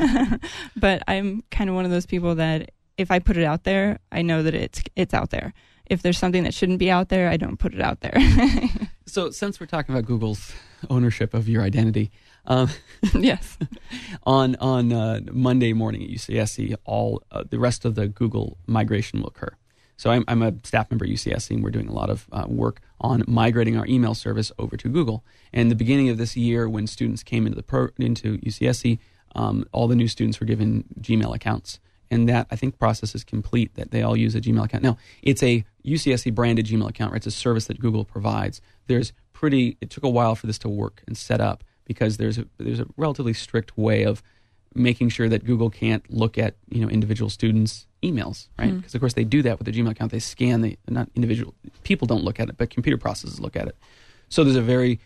But I'm kind of one of those people that if I put it out there, I know that it's out there. If there's something that shouldn't be out there, I don't put it out there. So since we're talking about Google's ownership of your identity, yes, on Monday morning at UCSC, all the rest of the Google migration will occur. So I'm a staff member at UCSC, and we're doing a lot of work on migrating our email service over to Google. And the beginning of this year, when students came into UCSC, all the new students were given Gmail accounts. And that, I think, process is complete, that they all use a Gmail account. Now, it's a UCSC branded Gmail account, right? It's a service that Google provides. It took a while for this to work and set up because there's a relatively strict way of making sure that Google can't look at, individual students' emails, right? Because, of course, they do that with the Gmail account. They scan not individual, people don't look at it, but computer processes look at it. So there's a very,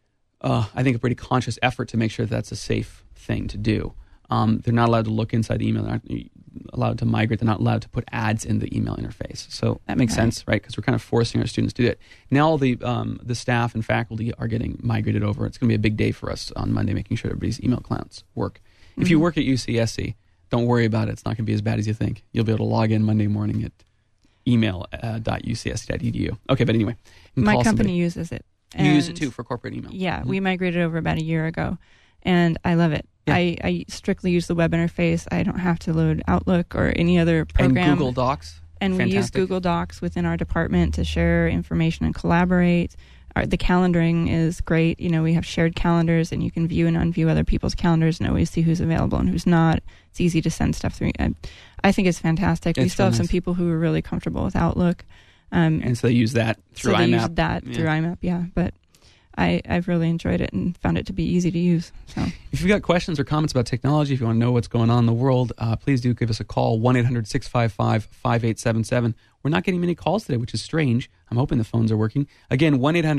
I think, a pretty conscious effort to make sure that's a safe thing to do. They're not allowed to look inside the email. They're not allowed to migrate. They're not allowed to put ads in the email interface. So that makes sense, right? Because we're kind of forcing our students to do that. Now all the staff and faculty are getting migrated over. It's going to be a big day for us on Monday, making sure everybody's email accounts work. If you work at UCSC, don't worry about it. It's not going to be as bad as you think. You'll be able to log in Monday morning at email.ucsc.edu. Okay, but anyway. My company uses it. You use it too for corporate email. Yeah, we migrated over about a year ago, and I love it. Yeah. I strictly use the web interface. I don't have to load Outlook or any other program. And Google Docs. And fantastic. We use Google Docs within our department to share information and collaborate. The calendaring is great. We have shared calendars, and you can view and unview other people's calendars and always see who's available and who's not. It's easy to send stuff through. I think it's fantastic. We still have some people who are really comfortable with Outlook. And so they use that through IMAP. They use that through IMAP, yeah. But I've really enjoyed it and found it to be easy to use. So, if you've got questions or comments about technology, if you want to know what's going on in the world, please do give us a call, 1-800-655-5877. We're not getting many calls today, which is strange. I'm hoping the phones are working. Again,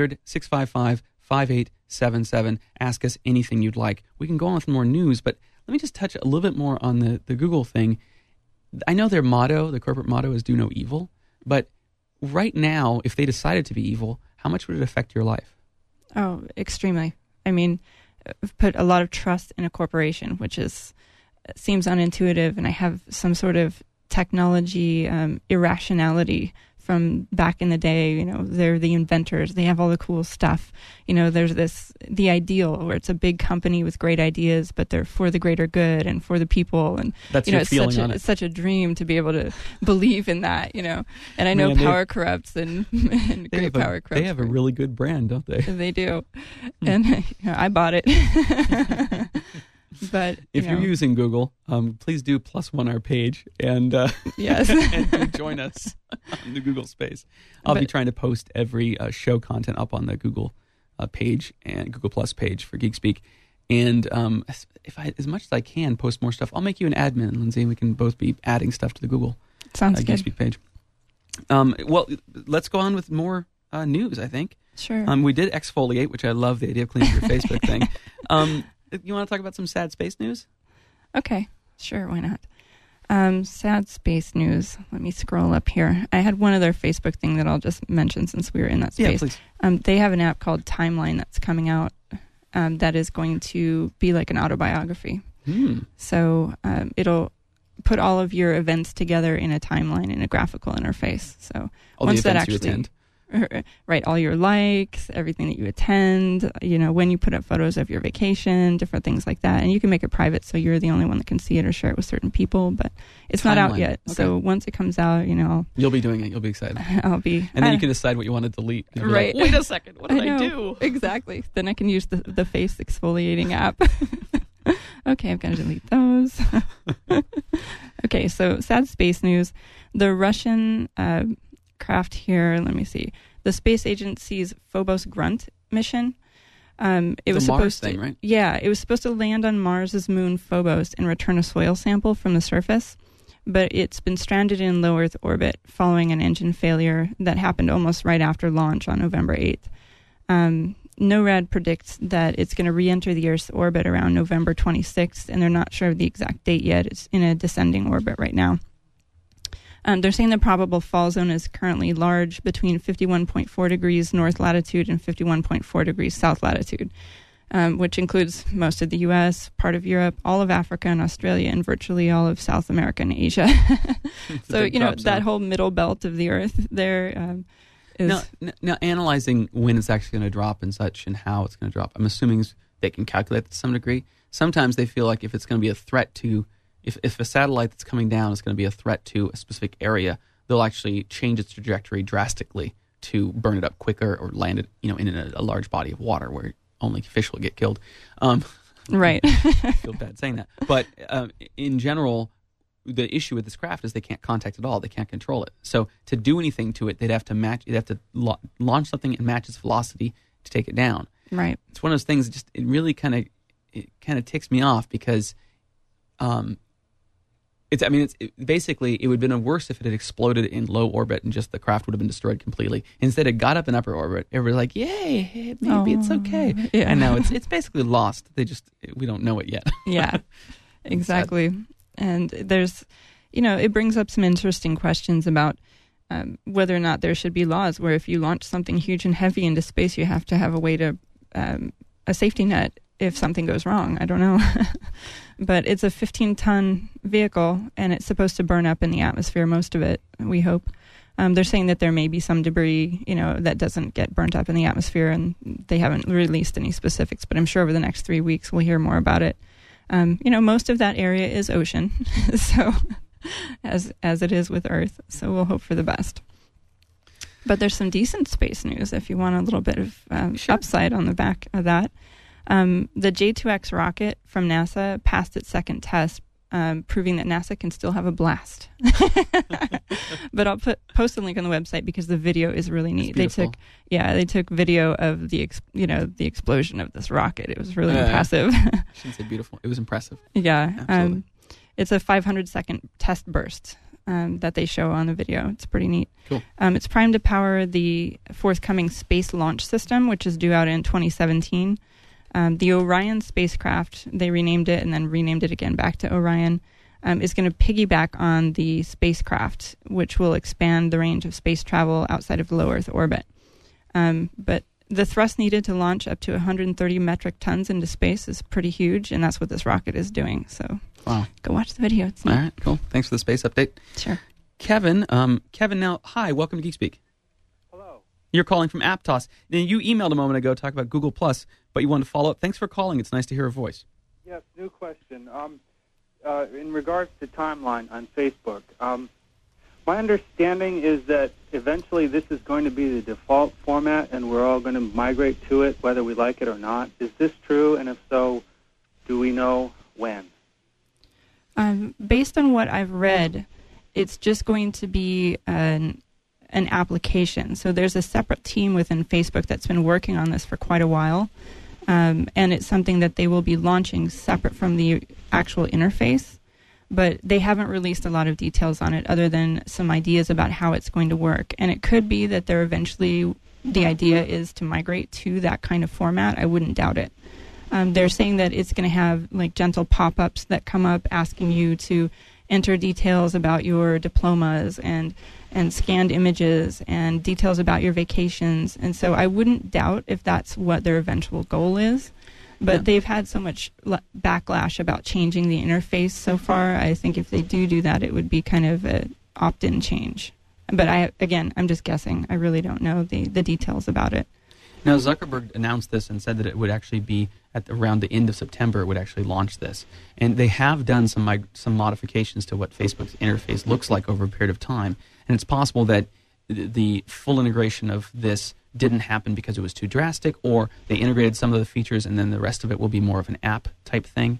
1-800-655-5877. Ask us anything you'd like. We can go on with more news, but let me just touch a little bit more on the Google thing. I know their motto, the corporate motto, is do no evil, but right now, if they decided to be evil, how much would it affect your life? Oh, extremely. I mean, I've put a lot of trust in a corporation, which seems unintuitive, and I have some sort of technology irrationality from back in the day. They're the inventors. They have all the cool stuff. There's the ideal where it's a big company with great ideas, but they're for the greater good and for the people. And that's your feeling on it. It's such a dream to be able to believe in that. And I know power corrupts, and great power corrupts. They have a really good brand, don't they? They do, and I bought it. But if you're using Google, please do +1 our page and yes, and join us on the Google space. I'll be trying to post every show content up on the Google page and Google Plus page for GeekSpeak, and if I, as much as I can, post more stuff. I'll make you an admin, Lindsay, and we can both be adding stuff to the Google GeekSpeak page. Well, let's go on with more news. I think sure. We did exfoliate, which I love the idea of cleaning your Facebook thing. You want to talk about some sad space news? Okay, sure, why not? Sad space news. Let me scroll up here. I had one other Facebook thing that I'll just mention since we were in that space. Yeah, please. They have an app called Timeline that's coming out that is going to be like an autobiography. So it'll put all of your events together in a timeline in a graphical interface. So all once the events that actually, you attend. Right, all your likes, everything that you attend, when you put up photos of your vacation, different things like that. And you can make it private so you're the only one that can see it or share it with certain people, but it's not out yet. Okay. So once it comes out, you'll be doing it. You'll be excited. I'll be. And then you can decide what you want to delete. Right. Like, wait a second, what did I do? Exactly. Then I can use the face exfoliating app. Okay, I've got to delete those. Okay, so sad space news. The Russian craft here, let me see. The space agency's Phobos Grunt mission. It was supposed to, right? Yeah, it was supposed to land on Mars's moon Phobos and return a soil sample from the surface, but it's been stranded in low Earth orbit following an engine failure that happened almost right after launch on November 8th. NORAD predicts that it's going to re-enter the Earth's orbit around November 26th, and they're not sure of the exact date yet. It's in a descending orbit right now. They're saying the probable fall zone is currently large between 51.4 degrees north latitude and 51.4 degrees south latitude, which includes most of the U.S., part of Europe, all of Africa and Australia, and virtually all of South America and Asia. So, that whole middle belt of the Earth there is... Now, analyzing when it's actually going to drop and such and how it's going to drop, I'm assuming they can calculate that to some degree. Sometimes they feel like if it's going to be a threat to... If a satellite that's coming down is going to be a threat to a specific area, they'll actually change its trajectory drastically to burn it up quicker or land it, in a large body of water where only fish will get killed. Right. I feel bad saying that. But in general, the issue with this craft is they can't contact it all. They can't control it. So to do anything to it, they'd have to launch something and match its velocity to take it down. Right. It's one of those things. It really kind of ticks me off because. Basically, it would have been worse if it had exploded in low orbit and just the craft would have been destroyed completely. Instead, it got up in upper orbit. Everybody's like, yay, maybe it's okay. Yeah. And now it's basically lost. We don't know it yet. Yeah, exactly. And there's, it brings up some interesting questions about whether or not there should be laws where if you launch something huge and heavy into space, you have to have a way to, a safety net if something goes wrong. I don't know. But it's a 15-ton vehicle, and it's supposed to burn up in the atmosphere, most of it, we hope. They're saying that there may be some debris, that doesn't get burnt up in the atmosphere, and they haven't released any specifics, but I'm sure over the next 3 weeks we'll hear more about it. Most of that area is ocean, so as it is with Earth, so we'll hope for the best. But there's some decent space news if you want a little bit of upside on the back of that. The J2X rocket from NASA passed its second test, proving that NASA can still have a blast. But I'll post a link on the website because the video is really neat. They took video of the explosion of this rocket. It was really impressive. I shouldn't say beautiful. It was impressive. Yeah. Absolutely. It's a 500-second test burst that they show on the video. It's pretty neat. Cool. It's primed to power the forthcoming Space Launch System, which is due out in 2017. The Orion spacecraft, they renamed it and then renamed it again back to Orion, is going to piggyback on the spacecraft, which will expand the range of space travel outside of low Earth orbit. But the thrust needed to launch up to 130 metric tons into space is pretty huge, and that's what this rocket is doing. So Go watch the video. It's neat. All right, cool. Thanks for the space update. Sure. Kevin, now, hi, welcome to GeekSpeak. Hello. You're calling from Aptos. Now, you emailed a moment ago talking about Google+, but you wanted to follow up. Thanks for calling. It's nice to hear a voice. Yes, new question. In regards to timeline on Facebook, my understanding is that eventually this is going to be the default format and we're all going to migrate to it whether we like it or not. Is this true? And if so, do we know when? Based on what I've read, it's just going to be an application. So there's a separate team within Facebook that's been working on this for quite a while. And it's something that they will be launching separate from the actual interface. But they haven't released a lot of details on it other than some ideas about how it's going to work. And it could be that they're eventually, the idea is to migrate to that kind of format. I wouldn't doubt it. They're saying that it's going to have like gentle pop-ups that come up asking you to enter details about your diplomas and scanned images and details about your vacations. And so I wouldn't doubt if that's what their eventual goal is. But they've had so much backlash about changing the interface so far. I think if they do that, it would be kind of an opt-in change. But I'm just guessing. I really don't know the details about it. Now, Zuckerberg announced this and said that it would actually be around the end of September. It would actually launch this, and they have done some modifications to what Facebook's interface looks like over a period of time. And it's possible that the full integration of this didn't happen because it was too drastic, or they integrated some of the features and then the rest of it will be more of an app type thing.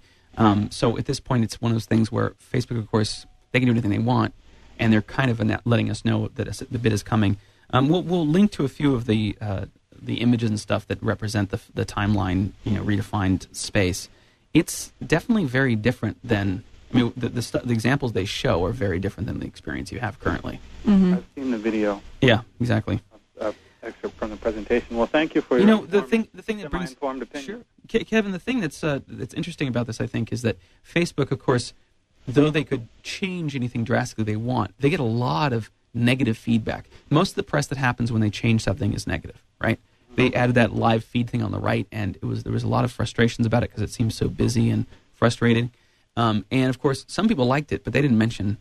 So at this point, it's one of those things where Facebook, of course, they can do anything they want, and they're kind of letting us know that the bit is coming. We'll link to a few of the images and stuff that represent the timeline, redefined space. It's definitely very different than. I mean, the examples they show are very different than the experience you have currently. Mm-hmm. I've seen the video. Yeah, exactly. Excerpt from the presentation. Well, thank you for the thing that brings informed opinion. Sure, Kevin. The thing that's interesting about this, I think, is that Facebook, of course, though they could change anything drastically they want, they get a lot of negative feedback. Most of the press that happens when they change something is negative, right? They added that live feed thing on the right, and there was a lot of frustrations about it because it seems so busy and frustrating. And of course, some people liked it, but they didn't mention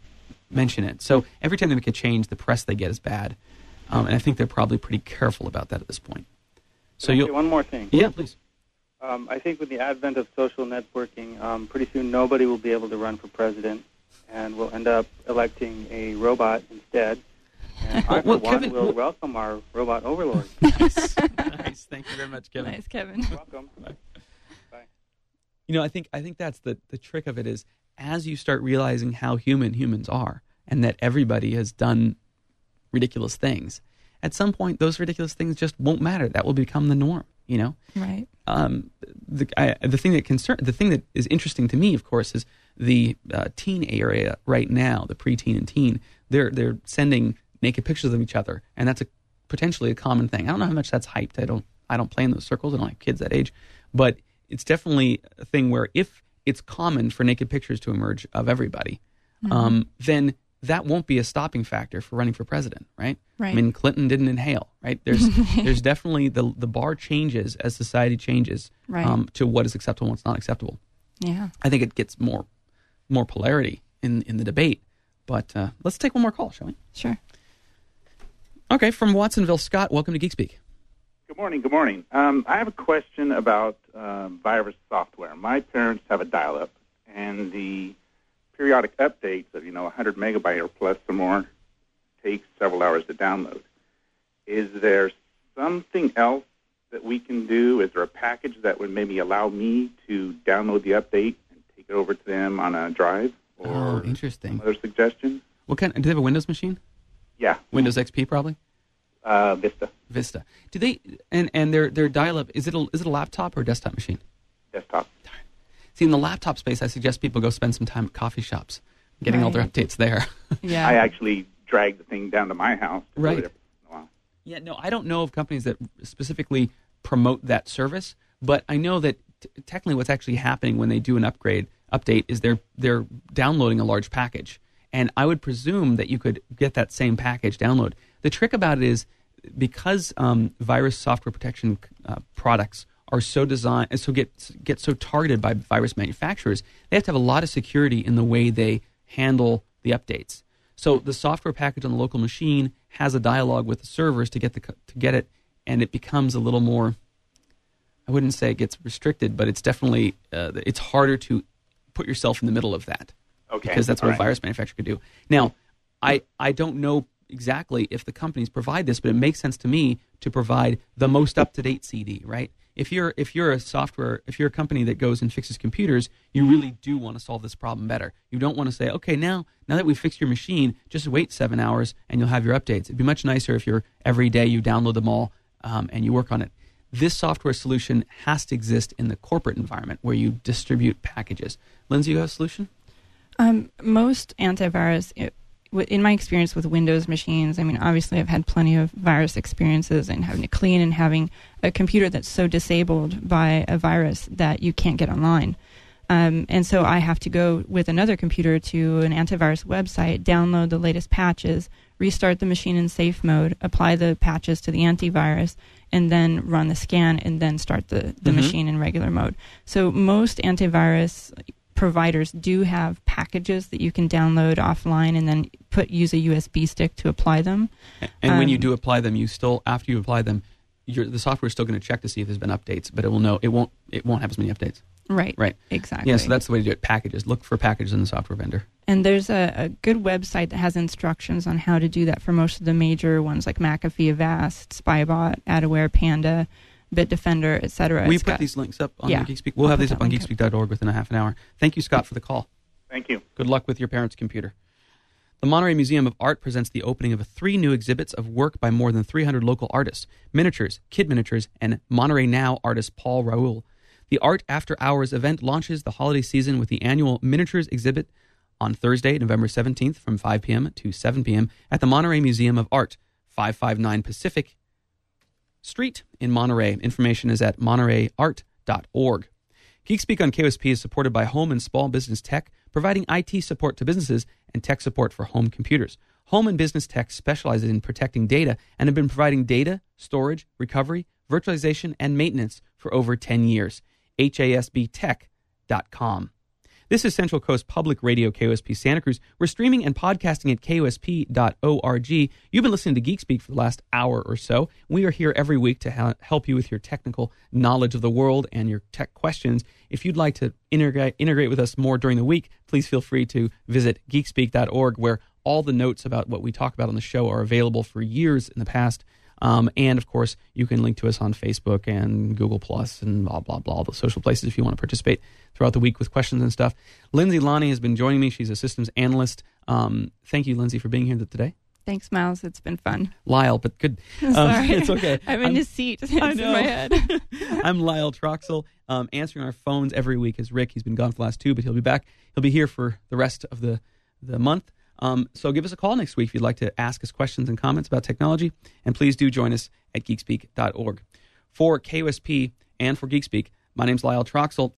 it. So every time they make a change, the press they get is bad. And I think they're probably pretty careful about that at this point. So one more thing. Yeah, please. I think with the advent of social networking, pretty soon nobody will be able to run for president, and we'll end up electing a robot instead. And I, for one, will welcome our robot overlord. Nice. Thank you very much, Kevin. Nice, Kevin. You're welcome. Bye. I think that's the trick of it is as you start realizing how humans are and that everybody has done ridiculous things, at some point those ridiculous things just won't matter. That will become the norm, Right. The thing that is interesting to me, of course, is the teen area right now, the preteen and teen. They're sending naked pictures of each other, and that's potentially a common thing. I don't know how much that's hyped. I don't play in those circles. I don't have kids that age, but it's definitely a thing where if it's common for naked pictures to emerge of everybody, then that won't be a stopping factor for running for president, right? Right. I mean, Clinton didn't inhale, right? There's definitely the bar changes as society changes to what is acceptable and what's not acceptable. Yeah. I think it gets more polarity in the debate. But let's take one more call, shall we? Sure. Okay, from Watsonville, Scott, welcome to GeekSpeak. Good morning. Good morning. I have a question about virus software. My parents have a dial-up, and the periodic updates of 100 megabyte or plus or more take several hours to download. Is there something else that we can do? Is there a package that would maybe allow me to download the update and take it over to them on a drive? Or interesting. Some other suggestion? What kind? Do they have a Windows machine? Yeah. Windows XP, probably. Vista. Do they? And their dial-up, is it a laptop or a desktop machine? Desktop. See, in the laptop space, I suggest people go spend some time at coffee shops, getting all their updates there. Yeah. I actually drag the thing down to my house. Right. Do it every once in a while. Yeah, no, I don't know of companies that specifically promote that service, but I know that technically what's actually happening when they do an update is they're downloading a large package. And I would presume that you could get that same package download. The trick about it is because virus software protection products are so designed and so get so targeted by virus manufacturers, they have to have a lot of security in the way they handle the updates. So the software package on the local machine has a dialogue with the servers to get it, and it becomes a little more. I wouldn't say it gets restricted, but it's definitely it's harder to put yourself in the middle of that. Okay. Because that's what a virus manufacturer could do. Now, I don't know exactly if the companies provide this, but it makes sense to me to provide the most up-to-date CD, right? If you're a company that goes and fixes computers, you really do want to solve this problem better. You don't want to say, okay, now that we've fixed your machine, just wait 7 hours and you'll have your updates. It'd be much nicer if every day you download them all and you work on it. This software solution has to exist in the corporate environment where you distribute packages. Lindsay, you have a solution? Most antivirus, in my experience with Windows machines, I mean, obviously I've had plenty of virus experiences and having to clean and having a computer that's so disabled by a virus that you can't get online. And so I have to go with another computer to an antivirus website, download the latest patches, restart the machine in safe mode, apply the patches to the antivirus, and then run the scan and then start the machine in regular mode. So most antivirus providers do have packages that you can download offline and then use a USB stick to apply them. And when you do apply them, after you apply them, the software is still going to check to see if there's been updates, but it won't have as many updates. Right. Exactly. Yeah, so that's the way to do it. Packages. Look for packages in the software vendor. And there's a good website that has instructions on how to do that for most of the major ones like McAfee, Avast, Spybot, Adaware, Panda, Bitdefender, etc. We put these links up on GeekSpeak. We'll have these up on geekspeak.org within a half an hour. Thank you, Scott, for the call. Thank you. Good luck with your parents' computer. The Monterey Museum of Art presents the opening of 3 new exhibits of work by more than 300 local artists, miniatures, kid miniatures, and Monterey Now artist Paul Raoul. The Art After Hours event launches the holiday season with the annual Miniatures exhibit on Thursday, November 17th from 5 p.m. to 7 p.m. at the Monterey Museum of Art, 559 Pacific Street in Monterey. Information is at montereyart.org. GeekSpeak on KOSP is supported by Home and Small Business Tech, providing IT support to businesses and tech support for home computers. Home and Business Tech specializes in protecting data and have been providing data, storage, recovery, virtualization, and maintenance for over 10 years. HASBtech.com. This is Central Coast Public Radio, KOSP Santa Cruz. We're streaming and podcasting at KOSP.org. You've been listening to GeekSpeak for the last hour or so. We are here every week to help you with your technical knowledge of the world and your tech questions. If you'd like to integrate with us more during the week, please feel free to visit geekspeak.org, where all the notes about what we talk about on the show are available for years in the past. And, of course, you can link to us on Facebook and Google Plus and blah, blah, blah, all the social places if you want to participate throughout the week with questions and stuff. Lindsay Lonnie has been joining me. She's a systems analyst. Thank you, Lindsay, for being here today. Thanks, Miles. It's been fun. Lyle, but good. Sorry. It's okay. I'm in his seat. It's I know. in my head. I'm Lyle Troxel. Answering our phones every week is Rick. He's been gone for the last 2, but he'll be back. He'll be here for the rest of the month. So give us a call next week if you'd like to ask us questions and comments about technology. And please do join us at geekspeak.org. For KOSP and for GeekSpeak, my name's Lyle Troxel.